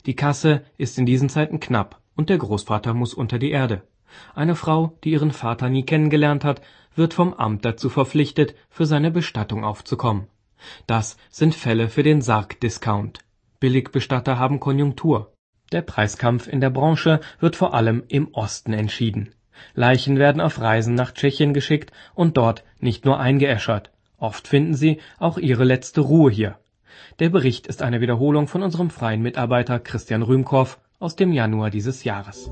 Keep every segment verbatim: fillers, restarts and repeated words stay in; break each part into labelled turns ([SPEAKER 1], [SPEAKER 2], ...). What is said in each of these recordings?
[SPEAKER 1] Die Kasse ist in diesen Zeiten knapp und der Großvater muss unter die Erde. Eine Frau, die ihren Vater nie kennengelernt hat, wird vom Amt dazu verpflichtet, für seine Bestattung aufzukommen. Das sind Fälle für den Sargdiscount. Billigbestatter haben Konjunktur. Der Preiskampf in der Branche wird vor allem im Osten entschieden. Leichen werden auf Reisen nach Tschechien geschickt und dort nicht nur eingeäschert. Oft finden sie auch ihre letzte Ruhe hier. Der Bericht ist eine Wiederholung von unserem freien Mitarbeiter Christian Rühmkorff aus dem Januar dieses Jahres.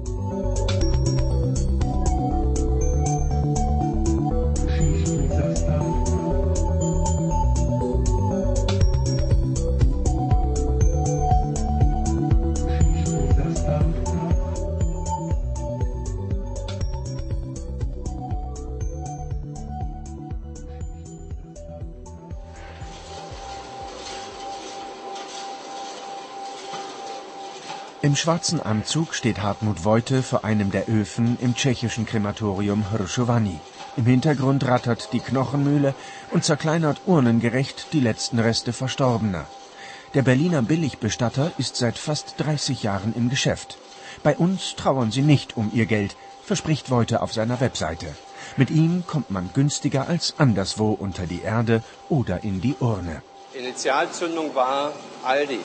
[SPEAKER 2] Im schwarzen Anzug steht Hartmut Woyte vor einem der Öfen im tschechischen Krematorium Hršovany. Im Hintergrund rattert die Knochenmühle und zerkleinert urnengerecht die letzten Reste Verstorbener. Der Berliner Billigbestatter ist seit fast dreißig Jahren im Geschäft. Bei uns trauern sie nicht um ihr Geld, verspricht Woyte auf seiner Webseite. Mit ihm kommt man günstiger als anderswo unter die Erde oder in die Urne.
[SPEAKER 3] Initialzündung war Aldi.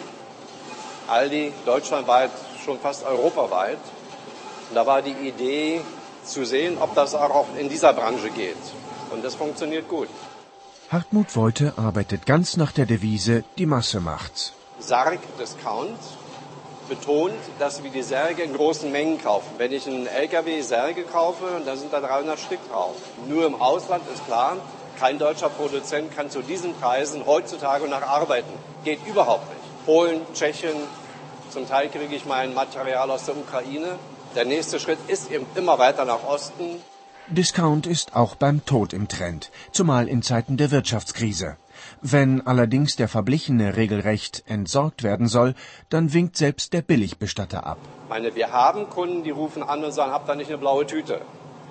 [SPEAKER 3] Aldi deutschlandweit, schon fast europaweit. Und da war die Idee zu sehen, ob das auch in dieser Branche geht. Und das funktioniert gut.
[SPEAKER 2] Hartmut Woyte arbeitet ganz nach der Devise, die Masse macht's.
[SPEAKER 3] Sargdiscount betont, dass wir die Särge in großen Mengen kaufen. Wenn ich einen L K W Särge kaufe, dann sind da dreihundert Stück drauf. Nur im Ausland ist klar, kein deutscher Produzent kann zu diesen Preisen heutzutage noch arbeiten. Geht überhaupt nicht. Polen, Tschechien, zum Teil kriege ich mein Material aus der Ukraine. Der nächste Schritt ist eben immer weiter nach Osten.
[SPEAKER 2] Discount ist auch beim Tod im Trend, zumal in Zeiten der Wirtschaftskrise. Wenn allerdings der Verblichene regelrecht entsorgt werden soll, dann winkt selbst der Billigbestatter ab.
[SPEAKER 3] Ich meine, wir haben Kunden, die rufen an und sagen, habt ihr nicht eine blaue Tüte?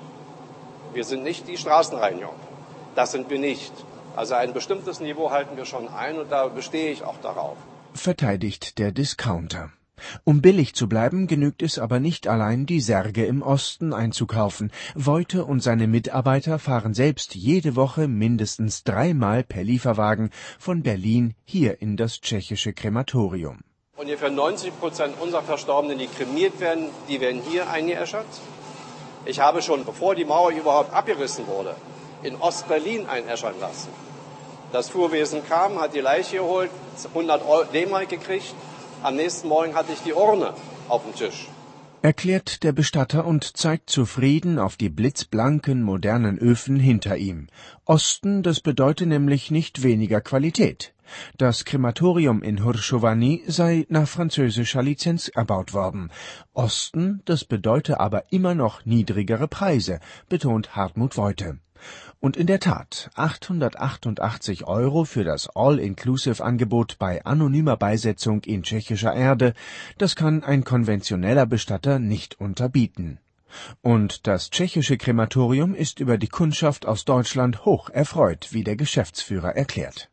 [SPEAKER 3] Wir sind nicht die Straßenreinigung. Das sind wir nicht. Also ein bestimmtes Niveau halten wir schon ein und da bestehe ich auch darauf.
[SPEAKER 2] Verteidigt der Discounter. Um billig zu bleiben, genügt es aber nicht allein, die Särge im Osten einzukaufen. Woyte und seine Mitarbeiter fahren selbst jede Woche mindestens dreimal per Lieferwagen von Berlin hier in das tschechische Krematorium.
[SPEAKER 3] Ungefähr neunzig Prozent unserer Verstorbenen, die kremiert werden, die werden hier eingeäschert. Ich habe schon, bevor die Mauer überhaupt abgerissen wurde, in Ostberlin einäschern lassen. Das Fuhrwesen kam, hat die Leiche geholt, hundert D-Mark gekriegt. Am nächsten Morgen hatte ich die Urne auf dem Tisch.
[SPEAKER 2] Erklärt der Bestatter und zeigt zufrieden auf die blitzblanken, modernen Öfen hinter ihm. Osten, das bedeutet nämlich nicht weniger Qualität. Das Krematorium in Hršovany sei nach französischer Lizenz erbaut worden. Osten, das bedeutet aber immer noch niedrigere Preise, betont Hartmut Woyte. Und in der Tat, achthundertachtundachtzig Euro für das All-Inclusive-Angebot bei anonymer Beisetzung in tschechischer Erde, das kann ein konventioneller Bestatter nicht unterbieten. Und das tschechische Krematorium ist über die Kundschaft aus Deutschland hoch erfreut, wie der Geschäftsführer erklärt.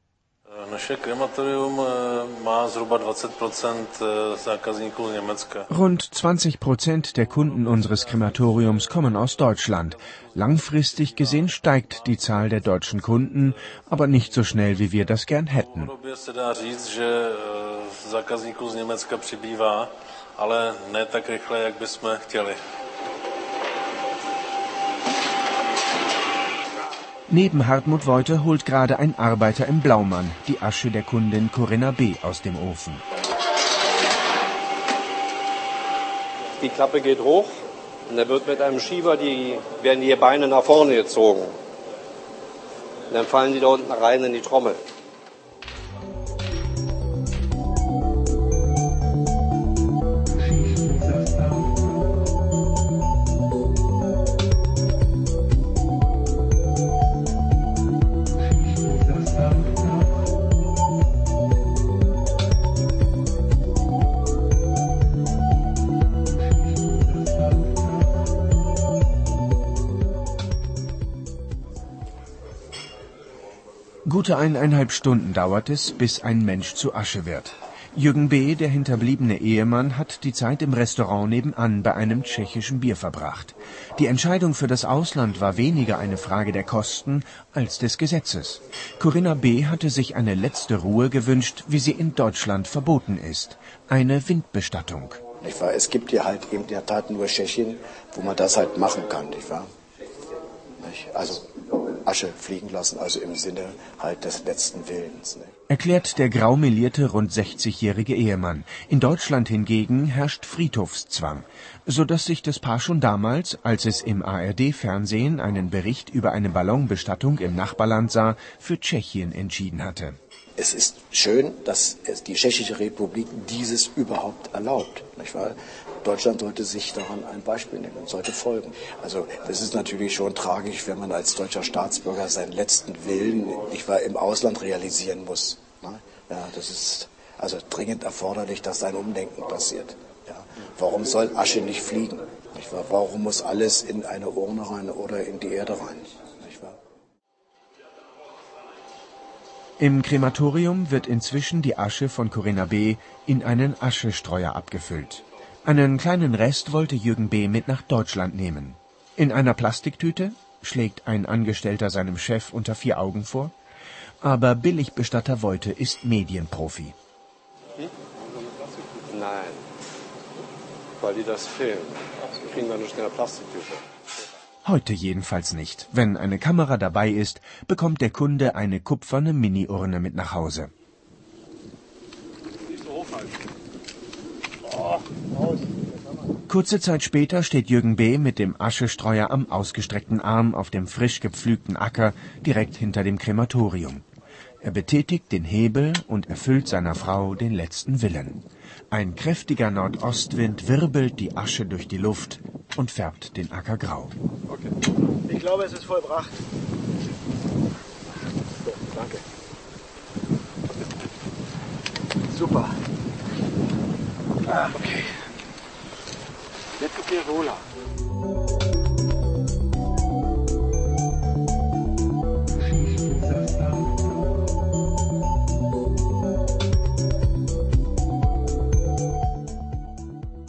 [SPEAKER 2] Rund zwanzig Prozent der Kunden unseres Krematoriums kommen aus Deutschland. Langfristig gesehen steigt die Zahl der deutschen Kunden, aber nicht so schnell, wie wir das gern hätten. Neben Hartmut Woyte holt gerade ein Arbeiter im Blaumann die Asche der Kundin Corinna B. aus dem Ofen.
[SPEAKER 3] Die Klappe geht hoch und dann wird mit einem Schieber, die, werden die Beine nach vorne gezogen. Und dann fallen die da unten rein in die Trommel.
[SPEAKER 2] Gute eineinhalb Stunden dauert es, bis ein Mensch zu Asche wird. Jürgen B., der hinterbliebene Ehemann, hat die Zeit im Restaurant nebenan bei einem tschechischen Bier verbracht. Die Entscheidung für das Ausland war weniger eine Frage der Kosten als des Gesetzes. Corinna B. hatte sich eine letzte Ruhe gewünscht, wie sie in Deutschland verboten ist. Eine Windbestattung.
[SPEAKER 4] Nicht wahr? Es gibt hier halt eben in der Tat nur Tschechien, wo man das halt machen kann, nicht wahr? Nicht? Also Asche fliegen lassen, also im Sinne halt des letzten Willens. Nicht?
[SPEAKER 2] Erklärt der graumelierte, rund sechzigjährige Ehemann. In Deutschland hingegen herrscht Friedhofszwang, so dass sich das Paar schon damals, als es im A R D-Fernsehen einen Bericht über eine Ballonbestattung im Nachbarland sah, für Tschechien entschieden hatte.
[SPEAKER 4] Es ist schön, dass die Tschechische Republik dieses überhaupt erlaubt. Nicht wahr? Deutschland sollte sich daran ein Beispiel nehmen und sollte folgen. Also das ist natürlich schon tragisch, wenn man als deutscher Staatsbürger seinen letzten Willen nicht wahr, im Ausland realisieren muss. Ja, das ist also dringend erforderlich, dass ein Umdenken passiert. Ja. Warum soll Asche nicht fliegen? Nicht wahr? Warum muss alles in eine Urne rein oder in die Erde rein? Nicht wahr?
[SPEAKER 2] Im Krematorium wird inzwischen die Asche von Corinna B. in einen Aschestreuer abgefüllt. Einen kleinen Rest wollte Jürgen B. mit nach Deutschland nehmen. In einer Plastiktüte, schlägt ein Angestellter seinem Chef unter vier Augen vor. Aber Billigbestatter Wolte ist Medienprofi.
[SPEAKER 3] Hm? Nein, weil die das filmen. Kriegen wir nur schnell Plastiktüte.
[SPEAKER 2] Heute jedenfalls nicht. Wenn eine Kamera dabei ist, bekommt der Kunde eine kupferne Mini-Urne mit nach Hause. Kurze Zeit später steht Jürgen B. mit dem Aschestreuer am ausgestreckten Arm auf dem frisch gepflügten Acker direkt hinter dem Krematorium. Er betätigt den Hebel und erfüllt seiner Frau den letzten Willen. Ein kräftiger Nordostwind wirbelt die Asche durch die Luft und färbt den Acker grau.
[SPEAKER 4] Okay. Ich glaube, es ist vollbracht. So, danke. Super. Ah, okay. Jetzt ist mir wohler.